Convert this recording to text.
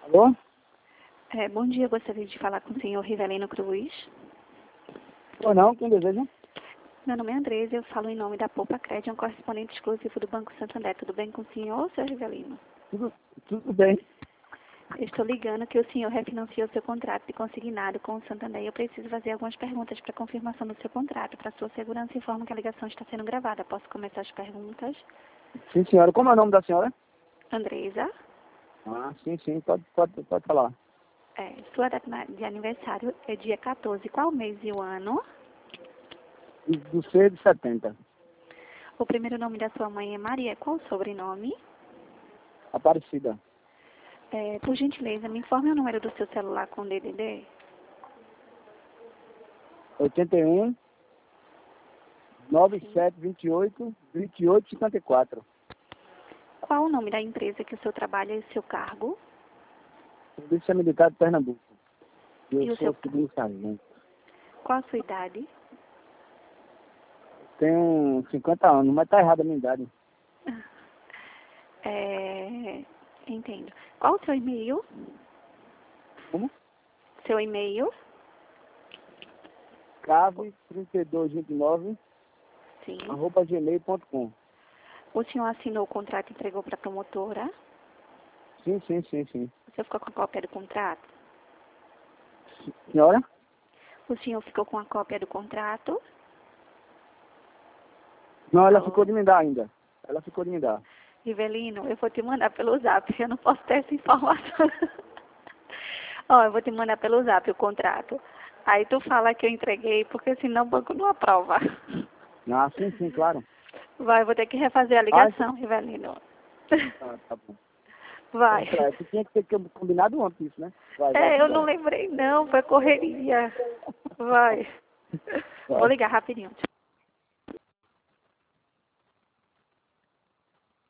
Alô? Bom dia, eu gostaria de falar com o senhor Rivelino Cruz. Ou não, quem deseja? Meu nome é Andresa, eu falo em nome da Poupa Crédito, um correspondente exclusivo do Banco Santander. Tudo bem com o senhor, senhor Rivelino? Tudo bem. Eu estou ligando que o senhor refinanciou seu contrato de consignado com o Santander e eu preciso fazer algumas perguntas para confirmação do seu contrato. Para sua segurança, informo que a ligação está sendo gravada. Posso começar as perguntas? Sim, senhora. Como é o nome da senhora? Andresa, Sim, pode falar. Sua data de aniversário é dia 14. Qual mês e o ano? Do 6 de 70. O primeiro nome da sua mãe é Maria. Qual o sobrenome? Aparecida. Por gentileza, me informe o número do seu celular com DDD. 81 9728 2854. Qual o nome da empresa que o senhor trabalha e o seu cargo? Polícia Militar de Pernambuco. E Eu o sou seu... segundo sargento. Qual a sua idade? Tenho 50 anos, mas tá errada a minha idade. Entendo. Qual o seu e-mail? Como? Seu e-mail? cave3229 Sim. @gmail.com. O senhor assinou o contrato e entregou para a promotora? Sim. O senhor ficou com a cópia do contrato? Senhora? O senhor ficou com a cópia do contrato? Não, ela Alô? ficou de me dar ainda. Ela ficou de me dar. Rivelino, eu vou te mandar pelo zap, eu não posso ter essa informação. Eu vou te mandar pelo zap o contrato. Aí tu fala que eu entreguei, porque senão o banco não aprova. Sim, claro. Vai, eu vou ter que refazer a ligação, Rivelino. Tá bom. Vai. Tu tinha que ter combinado ontem isso, né? Vai, Eu não lembrei não, foi correria. Vai. Vou ligar rapidinho.